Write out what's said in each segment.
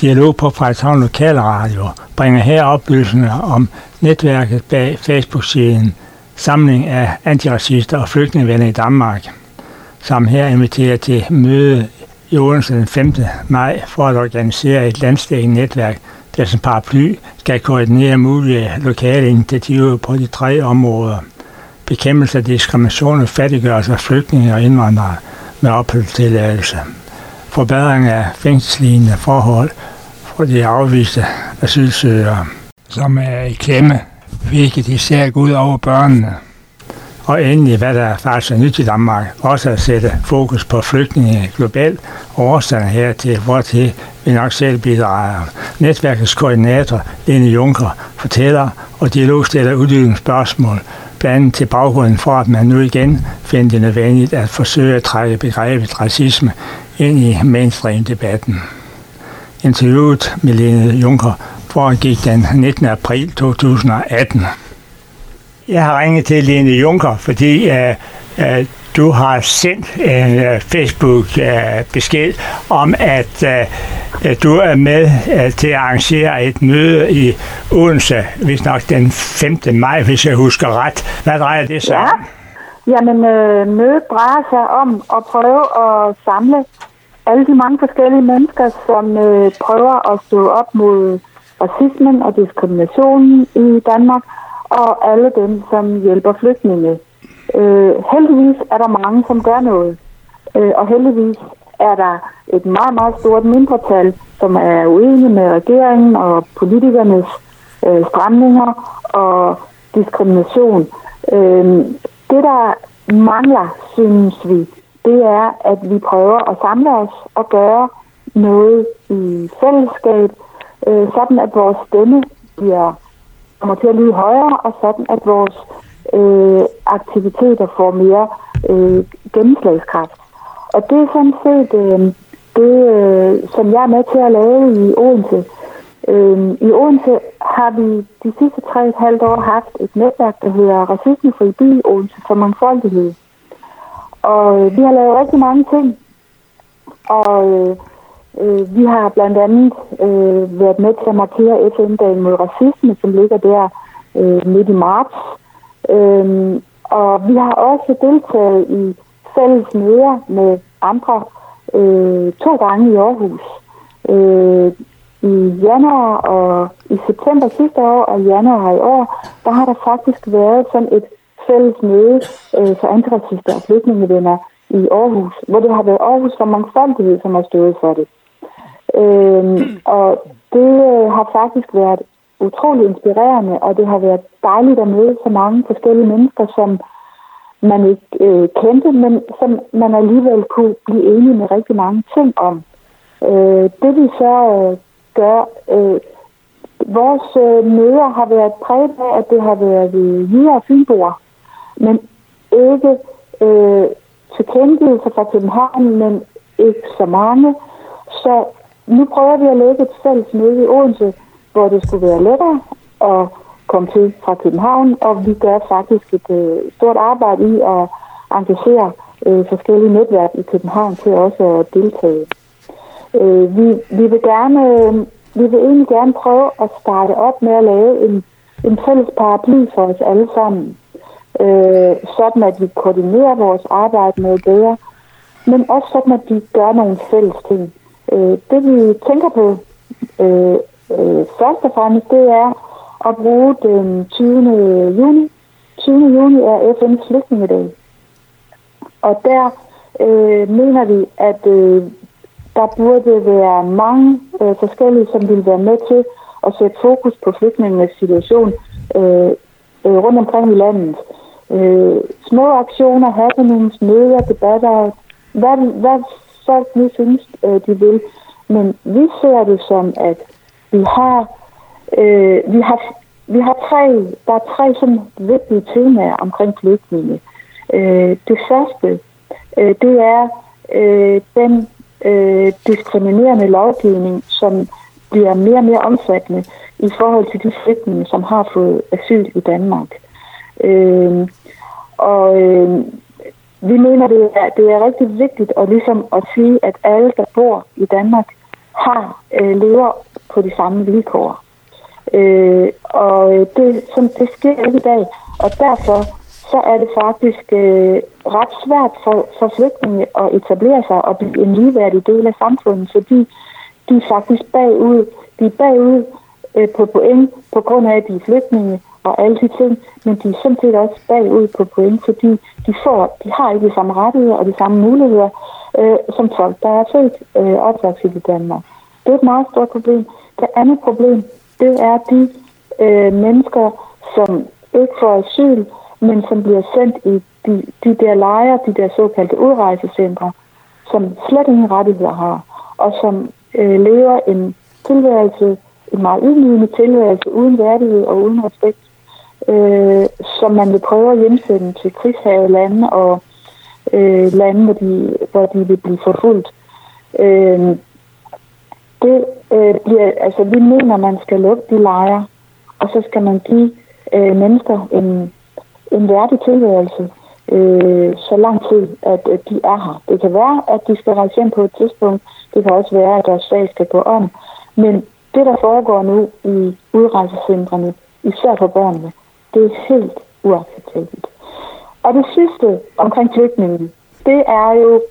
Dialog på Frederikshavn Lokalradio bringer her oplysninger om netværket bag Facebook-siden Samling af antiracister og flygtningevenner i Danmark, som her inviterer til møde i Odense den 5. maj for at organisere et landsdækkende netværk, der som paraply skal koordinere mulige lokale initiativer på de 3 områder: bekæmpelse af diskrimination og fattiggørelse af flygtninge og indvandrere med opholdstilladelse, forbedring af fængselslignende forhold for de afviste asylsøgere, som er i klemme, hvilket især går ud over børnene. Og endelig, hvad der faktisk er nyt i Danmark, også at sætte fokus på flygtninge globalt, og årsagen hertil, hvortil vi nok selv bidrager. Netværkets koordinator, Lene Juncker, fortæller, og Dialog stiller uddybende spørgsmål, blandt andet til baggrunden for, at man nu igen finder det nødvendigt at forsøge at trække begrebet racisme ind i mainstream-debatten. Interviewet med Lene Juncker foregik den 19. april 2018. Jeg har ringet til Lene Juncker, fordi du har sendt en Facebook-besked om, at du er med til at arrangere et møde i Odense, hvis nok den 5. maj, hvis jeg husker ret. Hvad drejer det sig om? Jamen, mødet drejer sig om at prøve at samle alle de mange forskellige mennesker, som prøver at stå op mod racismen og diskriminationen i Danmark, og alle dem, som hjælper flygtninge. Heldigvis er der mange, som gør noget. Og heldigvis er der et meget, meget stort mindretal, som er uenige med regeringen og politikernes stramninger og diskrimination. Det, der mangler, synes vi, det er, at vi prøver at samle os og gøre noget i fællesskab, sådan at vores stemme kommer til at lyde højere, og sådan at vores aktiviteter får mere gennemslagskraft. Og det er sådan set det, som jeg er med til at lave i Odense. I Odense har vi de sidste 3,5 år haft et netværk, der hedder Racismefri By Odense for Mangfoldighed. Og vi har lavet rigtig mange ting. Og vi har blandt andet været med til at markere FN-dagen mod racisme, som ligger der midt i marts. Og vi har også deltaget i fælles møder med andre 2 gange i Aarhus. I januar og i september sidste år og i januar i år, der har der faktisk været sådan et fælles møde for antiracister og flygtningevenner i Aarhus, hvor det har været Aarhus for Mangfoldighed, som har stået for det. Og det har faktisk været utrolig inspirerende, og det har været dejligt at møde så mange forskellige mennesker, som man ikke kendte, men som man alligevel kunne blive enige med rigtig mange ting om. Det vi så gør, vores møder har været præget af, at det har været jyder og fynboer, men ikke tilkendegivelser fra København, men ikke så mange. Så nu prøver vi at lægge et fælles møde i Odense, hvor det skulle være lettere at komme til fra København, og vi gør faktisk et stort arbejde i at engagere forskellige netværk i København til også at deltage. Vi vil egentlig gerne prøve at starte op med at lave en fælles paraply for os alle sammen, sådan at vi koordinerer vores arbejde noget bedre, men også sådan at vi gør nogle fælles ting. Det vi tænker på først og fremmest, det er at bruge den 20. juni. 20. juni er FN's flygtningedag. Og der mener vi, at der burde være mange forskellige, som vil være med til at sætte fokus på flygtningenes situation rundt omkring i landet. Små aktioner, happenings, møder, debatter, hvad folk nu synes, de vil. Men vi ser det som, at der er tre sådan vigtige temaer omkring flygtninge. Det første, det er den diskriminerende lovgivning, som bliver mere og mere omfattende i forhold til de flygtninge, som har fået asyl i Danmark. Vi mener, det er rigtig vigtigt at, ligesom at sige, at alle, der bor i Danmark, lever på de samme vilkår. Og det sker ikke i dag, og derfor så er det faktisk ret svært for flygtninge at etablere sig og blive en ligeværdig del af samfundet, fordi de er faktisk bagud. De er bagud på point på grund af, at de er flygtninge og alle de ting, men de er sådan set også bagud på point, fordi de har ikke de samme rettigheder og de samme muligheder som folk, der er født opvokset i Danmark. Det er et meget stort problem. Det andet problem, det er de mennesker, som ikke får asyl, men som bliver sendt i de der lejre, de der såkaldte udrejsecentre, som slet ingen rettigheder har, og som lever en tilværelse, en meget ydmygende tilværelse, uden værdighed og uden respekt, som man vil prøve at hjemsende til krigshave lande og lande, hvor de vil blive forfulgt. Vi mener, man skal lukke de lejre, og så skal man give mennesker en værdig tilværelse, så lang tid, at de er her. Det kan være, at de skal rejse hjem på et tidspunkt. Det kan også være, at deres sag skal gå om. Men det, der foregår nu i udrejsecentrene, især for børnene, det er helt uacceptabelt. Og det sidste omkring flygtningen, det er jo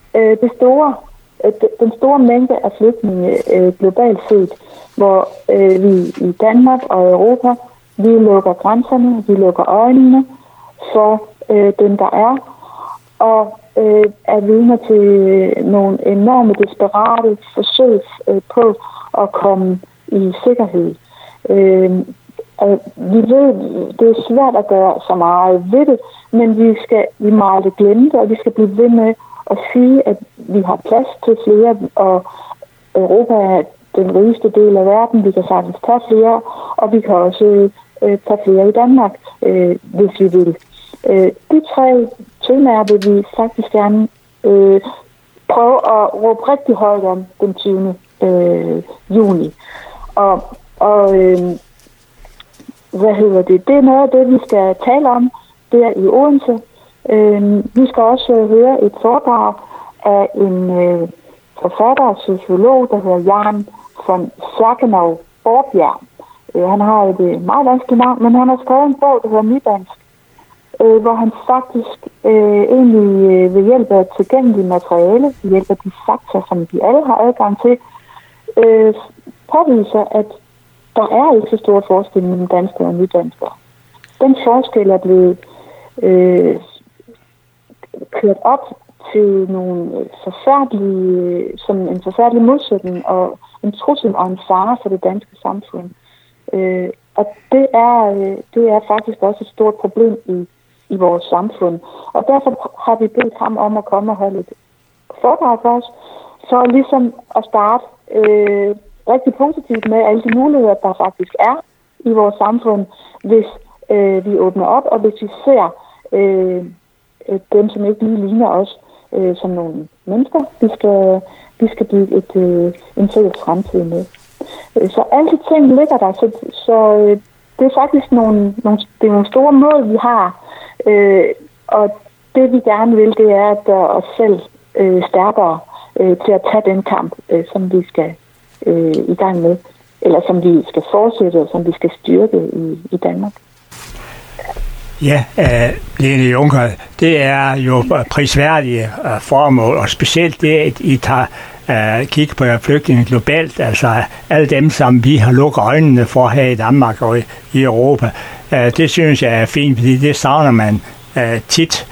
den store mængde af flygtninge globalt set, hvor vi i Danmark og Europa, vi lukker grænserne, vi lukker øjnene for dem, der er, og er vidner til nogle enorme desperate forsøg på at komme i sikkerhed. Vi ved, det er svært at gøre så meget ved det, men vi må aldrig glemme det, og vi skal blive ved med at sige, at vi har plads til flere, og Europa er den rigeste del af verden. Vi kan sagtens tage flere, og vi kan også tage flere i Danmark, hvis vi vil. De tre temaer vil vi faktisk gerne prøve at råbe rigtig højt om den 20. juni. Det er noget af det, vi skal tale om der i Odense. Vi skal også høre et foredrag af en forfatter og sociolog, der hedder Jan von Serkenov-Borbjerg. Han har et meget vanskeligt navn, men han har skrevet en bog, der hedder Nydansk, hvor han faktisk egentlig ved hjælp af tilgængelige materiale, ved hjælp af de fakta, som vi alle har adgang til, påviser, at der er ikke så stor forskel mellem danskere og nydanskere. Den forskel er blevet kørt op til nogle en forfærdelig modsætning og en trussel og en fare for det danske samfund. Og det er faktisk også et stort problem i vores samfund. Og derfor har vi bedt ham om at komme og holde et foredrag for os, for ligesom at starte rigtig positivt med alle de muligheder, der faktisk er i vores samfund, hvis vi åbner op, og hvis vi ser dem, som ikke lige ligner os, som nogle mennesker, vi skal bygge en fælles fremtid med. Så alle de ting ligger der, så det er faktisk nogle store mål, vi har, og det vi gerne vil, det er at gøre os selv stærkere til at tage den kamp, som vi skal i gang med, eller som vi skal fortsætte, og som vi skal styrke i Danmark. Ja, Lene Juncker, det er jo prisværdige formål, og specielt det, at I tager kigge på flygtninge globalt, altså alle dem, som vi har lukket øjnene for her i Danmark og i Europa. Det synes jeg er fint, fordi det savner man tit.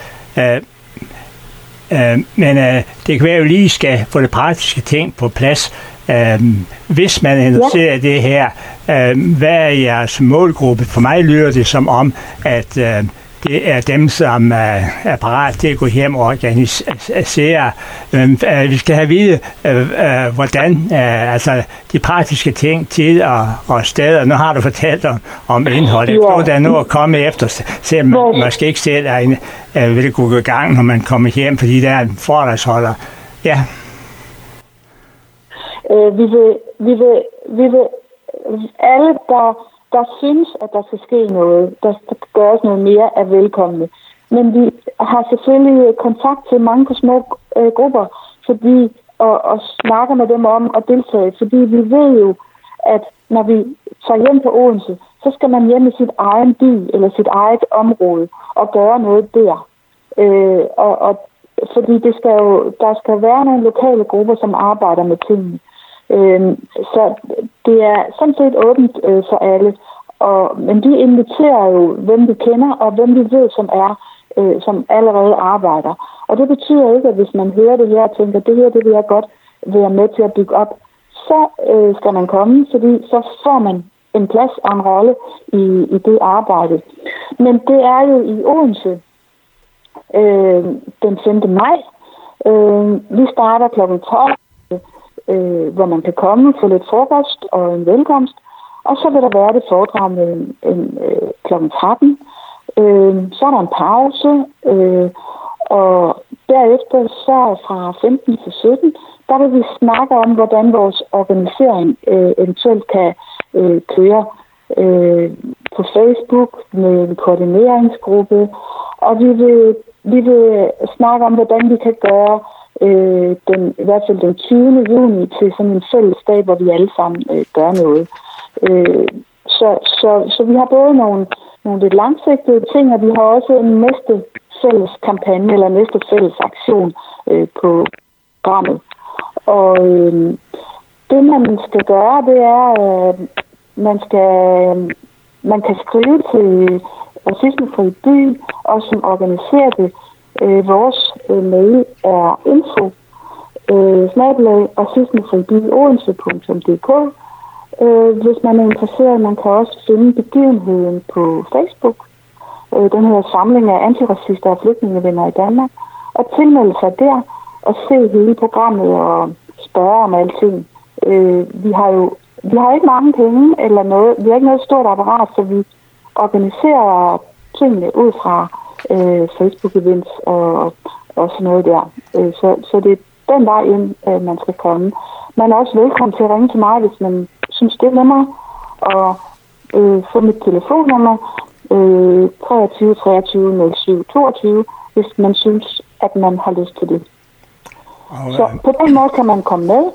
Men det kan være, at vi lige skal få det praktiske ting på plads. Hvis man er interesseret i det her, hvad er jeres målgruppe? For mig lyder det som om, at det er dem, som er parat til at gå hjem og organisere. Vi skal have at vide, hvordan altså de praktiske ting til og steder. Nu har du fortalt om indholdet. Jeg tror, der er noget at komme efter, selvom man måske ikke selv vil kunne gå i gang, når man kommer hjem, fordi der er en foredragsholder. Ja. Vi vil alle, der synes, at der skal ske noget, der skal gøres noget mere, er velkomne. Men vi har selvfølgelig kontakt til mange på små grupper, fordi og snakker med dem om at deltage, fordi vi ved jo, at når vi tager hjem på Odense, så skal man hjem i sit egen by eller sit eget område og gøre noget der. Fordi der skal være nogle lokale grupper, som arbejder med tingene. Så det er sådan set åbent for alle. Men de inviterer jo, hvem vi kender og hvem vi ved, som allerede arbejder. Og det betyder ikke, at hvis man hører det her og tænker, det her det vil jeg godt være med til at bygge op, så skal man komme, fordi så får man en plads og en rolle i det arbejde. Men det er jo i Odense den 5. maj. Vi starter kl. 12, hvor man kan komme, få lidt frokost og en velkomst. Og så vil der være det foredrag med kl. 13. Så er der en pause. Og derefter så fra 15 til 17, der vil vi snakke om, hvordan vores organisering eventuelt kan køre på Facebook med en koordineringsgruppe. Og vi vil snakke om, hvordan vi kan gøre i hvert fald den 20. juni til sådan en fællesdag, hvor vi alle sammen gør noget. Så vi har både nogle lidt langsigtede ting, og vi har også en næste fælles kampagne eller næste fælles aktion på programmet. Og det man skal gøre, det er, man kan skrive til Racismefri By, og som organiserer det. Vores mail er info@racismefriby.odense.dk. Hvis man er interesseret, man kan også finde begivenheden på Facebook. Den her samling af antiracister og flygtningevenner i Danmark. Og tilmelde sig der og se hele programmet og spørge om alting. Vi har ikke mange penge eller noget. Vi har ikke noget stort apparat, så vi organiserer tingene ud fra Facebook-events og sådan noget der. Så det er den vej ind, man skal komme. Man er også velkommen til at ringe til mig, hvis man synes, det er nemmere. Og få mit telefonnummer 23 23 07 22, hvis man synes, at man har lyst til det. Så på den måde kan man komme med.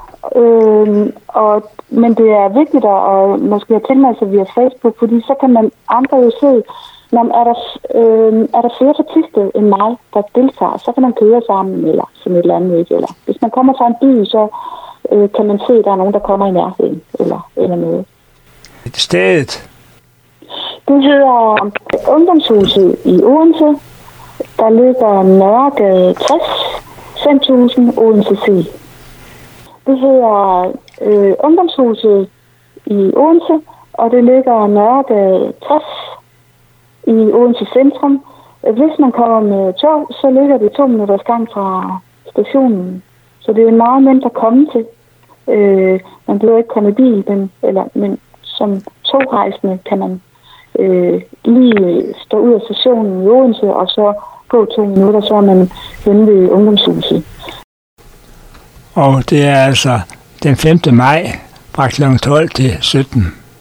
Men det er vigtigt at måske have tilmeldt sig via Facebook, fordi så kan man andre jo se, er der flere artister end mig, der deltager, så kan man køre sammen eller sådan et eller andet. Eller hvis man kommer fra en by, så kan man se, at der er nogen, der kommer i nærheden eller noget. Stedet? Det hedder Ungdomshuset i Odense. Der ligger Nørregade 60, 5000 Odense C. Det hedder Ungdomshuset i Odense, og det ligger Nørregade 60 i Odense Centrum. Hvis man kommer med tog, så ligger det 2 minutters gang fra stationen. Så det er meget nemt at komme til. Man bliver ikke komme i bil, men som togrejsende kan man lige stå ud af stationen i Odense, og så gå 2 minutter, så er man henne ved Ungdomshuset. Og det er altså den 5. maj fra kl. 12 til 17.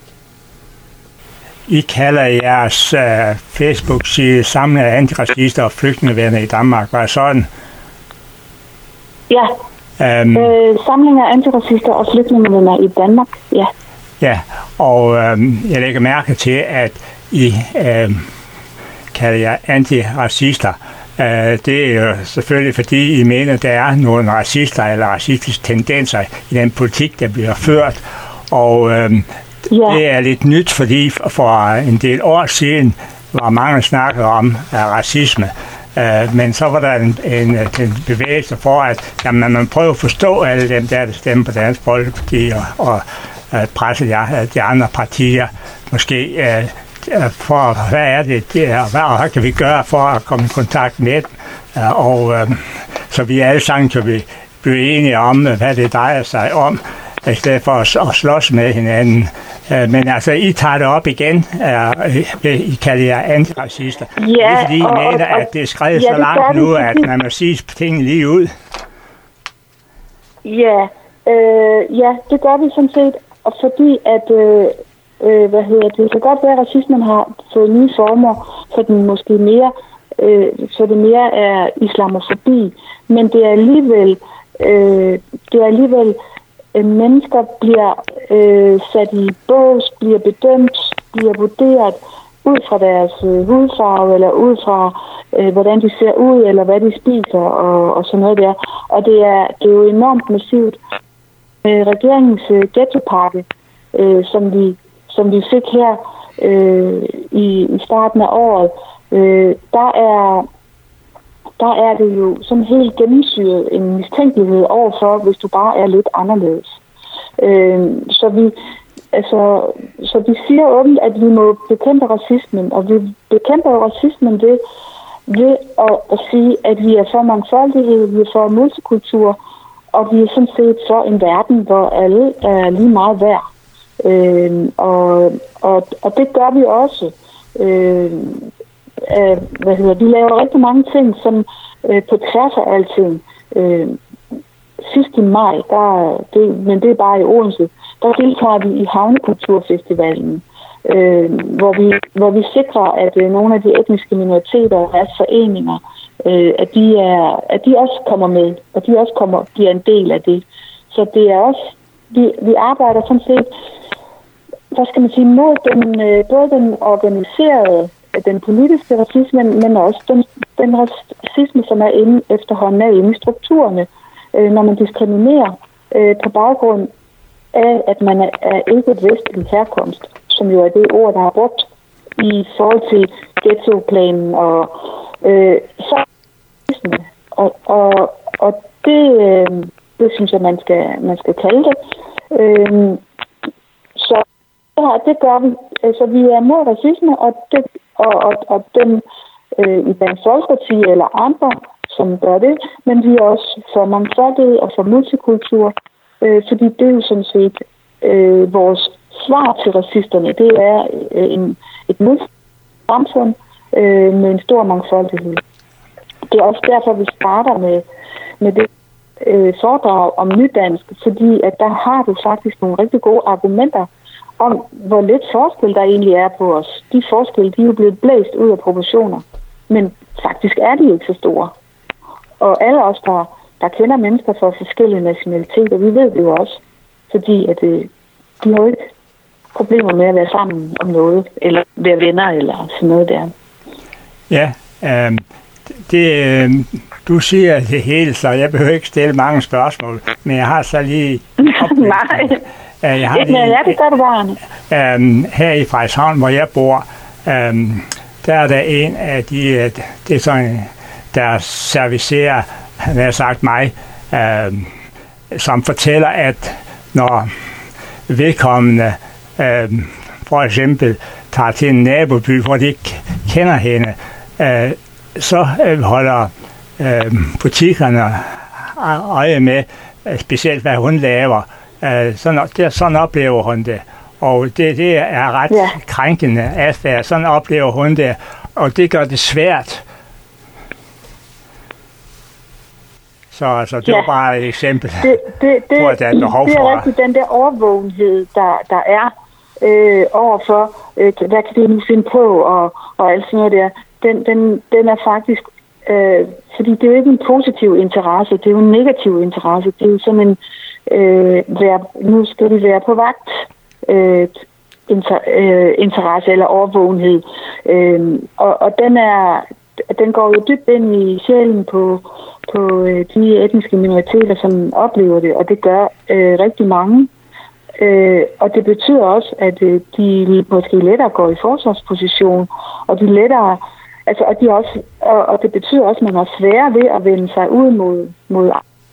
I kalder jeres Facebook-side Samling af antiracister og flygtningevenner i Danmark. Var det sådan? Ja. Samling af antiracister og flygtningevenner i Danmark, ja. Ja, og jeg lægger mærke til, at I kalder jer antiracister. Det er jo selvfølgelig, fordi I mener, at der er nogle racister eller racistiske tendenser i den politik, der bliver ført. Og det er lidt nyt, fordi for en del år siden var mange snakket om racisme. Men så var der en bevægelse for, at man prøver at forstå alle dem, der stemmer på Dansk Folkeparti og presse de andre partier. Måske for, hvad er det, hvad kan vi gøre for at komme i kontakt med dem? Så vi alle sammen kan blive enige om, hvad det drejer sig om, i stedet for at slås med hinanden. Men altså, I tager det op igen. I kalder jer antiracister. Ja, det er fordi, I mener, at det er skrevet så langt nu, at man må sige tingene lige ud. Ja, det gør vi sådan set. Og fordi at, det kan godt være, at racismen har fået nye former, så den måske mere, så det mere er islamofobi. Men det er alligevel det er alligevel, mennesker bliver sat i bås, bliver bedømt, bliver vurderet ud fra deres hudfarve, eller ud fra, hvordan de ser ud, eller hvad de spiser, og sådan noget der. Og det er jo enormt massivt. Regeringens ghettopakke, som vi fik her i starten af året, der er det jo sådan helt gennemsyret en mistænkelighed overfor, hvis du bare er lidt anderledes. Så vi siger åbent, at vi må bekæmpe racismen, og vi bekæmper jo racismen ved at sige, at vi er for mangfoldighed, vi er for multikultur, og vi er sådan set for en verden, hvor alle er lige meget værd. Og det gør vi også. Vi laver rigtig mange ting, som på tværs af alting. Sidst i maj, men det er bare i Odense, der deltager vi i Havnekulturfestivalen, hvor vi sikrer, at nogle af de etniske minoriteter og deres foreninger, at de også kommer med, og de også bliver en del af det. Så det er også, vi arbejder sådan set, hvad skal man sige, mod både den organiserede, den politiske racisme, men også den racisme, som er efterhånden i strukturerne, når man diskriminerer på baggrund af, at man er ikke et vestlig herkomst, som jo er det ord, der er brugt i forhold til ghettoplanen og så og det synes jeg, man skal kalde det. Så det gør vi. Altså, vi er mod racisme, og dem i Dansk Folkeparti eller andre, som gør det, men vi er også for mangfoldighed og for multikultur, fordi det er jo sådan set vores svar til racisterne. Det er et multisamfund med en stor mangfoldighed. Det er også derfor, vi starter med det foredrag om nydansk, fordi at der har du faktisk nogle rigtig gode argumenter om, hvor lidt forskel der egentlig er på os. De forskelle, de er jo blevet blæst ud af proportioner, men faktisk er de ikke så store. Og alle os, der kender mennesker fra forskellige nationaliteter, vi ved det jo også, fordi at de har jo ikke problemer med at være sammen om noget, eller være venner, eller sådan noget der. Ja, du siger det hele, så jeg behøver ikke stille mange spørgsmål, men jeg har så lige Nej. Det gør du bare. Her i Frederikshavn, hvor jeg bor, der er der en af de, det er sådan, der servicerer, han har sagt mig, som fortæller, at når vedkommende for eksempel tager til en naboby, hvor de ikke kender hende, så holder butikkerne øje med, specielt hvad hun laver. Sådan oplever hun det. Og det er ret krænkende adfærd. Sådan oplever hun det. Og det gør det svært. Så det var bare et eksempel på, at der er behov for. Det er rigtig den der overvågenhed, der er overfor, hvad kan det nu finde på, og alt sådan noget der. Den er faktisk, fordi det er jo ikke en positiv interesse, det er jo en negativ interesse. Det er jo sådan en, nu skal vi være på vagt, interesse eller overvågenhed. Og den går jo dybt ind i sjælen på de etniske minoriteter, som oplever det, og det gør rigtig mange. Og det betyder også, at de måske lettere går i forsvarsposition, og de lettere, altså, og det betyder også, at man har sværere ved at vende sig ud mod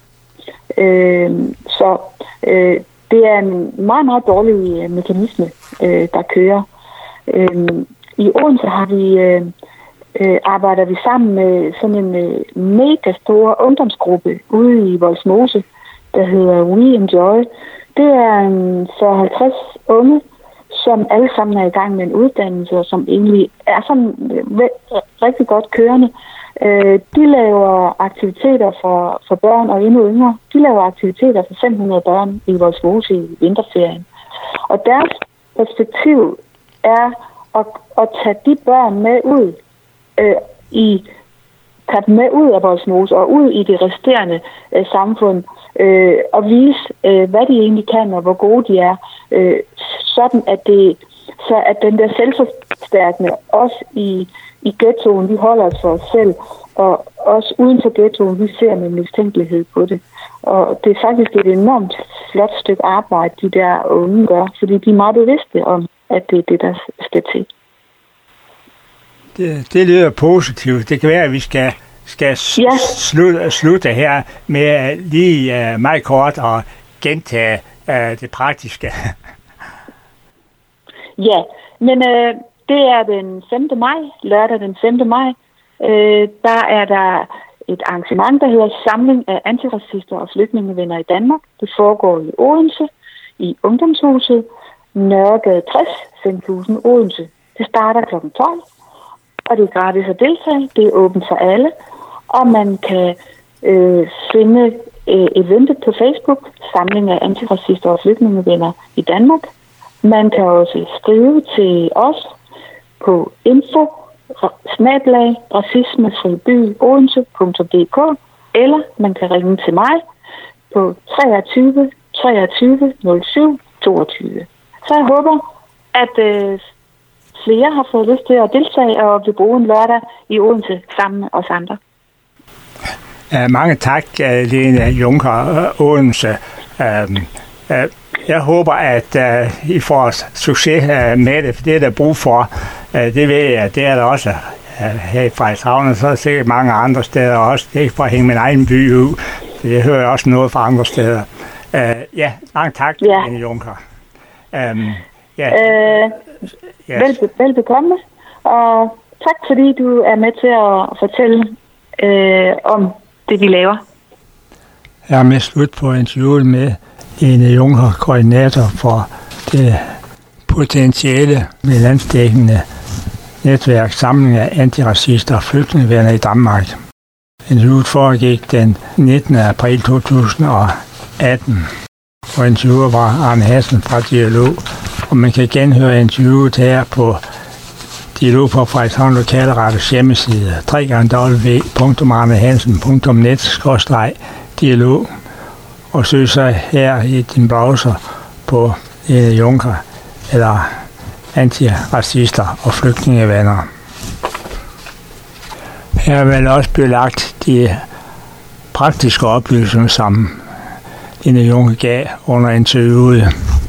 så det er en meget, meget dårlig mekanisme, der kører. I Odense arbejder vi sammen med sådan en mega stor ungdomsgruppe ude i Vollsmose, der hedder We Enjoy. Det er 50 unge, som alle sammen er i gang med en uddannelse, og som egentlig er sådan rigtig godt kørende. De laver aktiviteter for børn og endnu yngre. De laver aktiviteter for 500 børn i Vollsmose i vinterferien. Og deres perspektiv er at tage de børn med ud tage dem med ud af Vollsmose og ud i det resterende samfund og vise, hvad de egentlig kan og hvor gode de er, sådan at den der selvforstærkende også i ghettoen, vi holder os for os selv, og også uden for ghettoen, vi ser med mistænkelighed på det. Og det er faktisk et enormt flot stykke arbejde, de der unge gør, fordi de er meget bevidste om, at det er det, der skal til. Det lyder positivt. Det kan være, at vi skal slutte her med lige meget kort og gentage det praktiske. Ja, men det er den 5. maj, lørdag den 5. maj. Der er der et arrangement, der hedder Samling af antiracister og flygtningevenner i Danmark. Det foregår i Odense, i Ungdomshuset, Nørregade 60, 5000 Odense. Det starter kl. 12, og det er gratis at deltage. Det er åbent for alle, og man kan finde eventet på Facebook, Samling af antiracister og flygtningevenner i Danmark. Man kan også skrive til os på info@racismefriby-odense.dk, eller man kan ringe til mig på 23 23 07 22. Så jeg håber, at flere har fået lyst til at deltage og vil bruge en lørdag i Odense sammen med os andre. Mange tak, Lene Junker, Odense. Jeg håber, at I får succes med det, for det er der brug for. Det ved jeg, det er der også her i Frederikshavn, og så er der sikkert mange andre steder også. Det er ikke for at hænge min egen by ud. Jeg hører også noget fra andre steder. Mange tak, Lene Junker. Velbekomme, og tak fordi du er med til at fortælle om det, vi laver. Jeg er med slut på interviewet med Lene Junker, koordinator for det potentielle med landsdækkende netværk Samling af antiracister og flygtningevenner i Danmark. Interviewet foregik den 19. april 2018, og interviewer var Arne Hassen fra Dialog. Og man kan genhøre interviewet her på Dialog på Frederikshavn Lokalradios hjemmeside www.arnehansen.net/dialog, og søg så her i din browser på Lene Junker eller antiracister og flygtningevenner. Her vil også blive lagt de praktiske oplysninger, som Lene Junker gav under interviewet.